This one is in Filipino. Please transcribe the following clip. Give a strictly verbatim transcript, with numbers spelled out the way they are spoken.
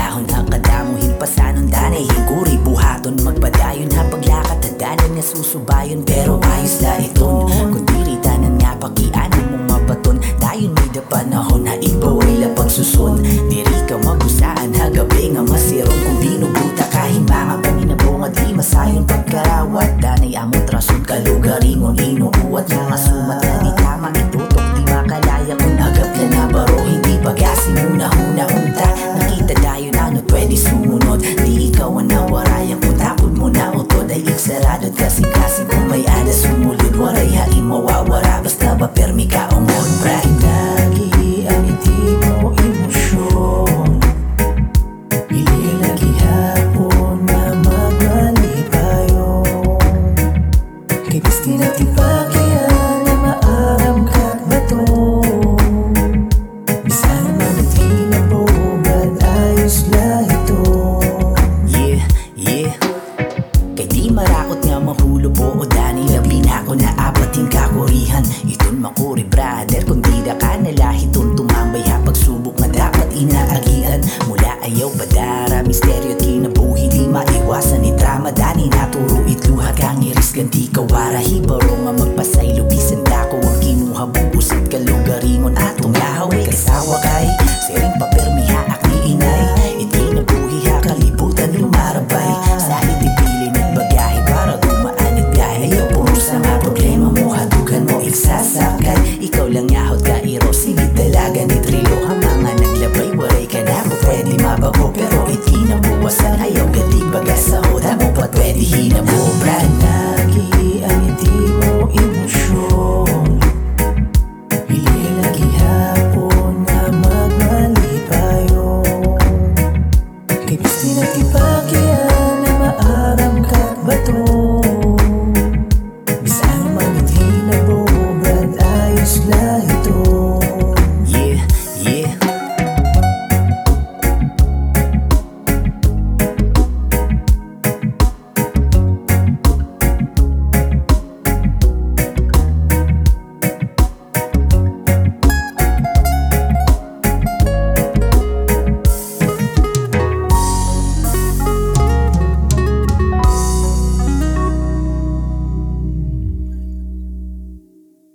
dahon ang kadamuhin pasanon danay higuri buhaton magpadayon ha paglakat adalan nga susubayon pero ayos la iton kundi ritanan nga pagianan mong mabaton dayon may da panahon na ibaw ay lapag susun diri ka magusaan ha gabi nga masirong kung binubuta kahin mga paninabong at di masayon pagkarawat danay amot rason kalugaringon inuuwat mga sumat na di tama itutok di makalaya kung agap na nabaro hindi pagasin muna huna unta nakita dayon ano pwede sumunod di ikaw ang nawarayan kung tapod mo na utod ay iksaradod kasing-kasing kung may adas sumulod waray hain mawawara basta ba permi ka umod brad lagi ang hindi mo emosyon pili lagi hapon na magmalipayon kay gusti natin pakiyan na maaram kag bato bisan man di na bugad ayos la ito yeah, yeah kay di marakot nga mahulo po o dani labi na ako na apating kakurihan iton makuri brother kung di da ka nalahiton tumambay ha pagsubok nga dapat inaagian mula ayaw badara misteri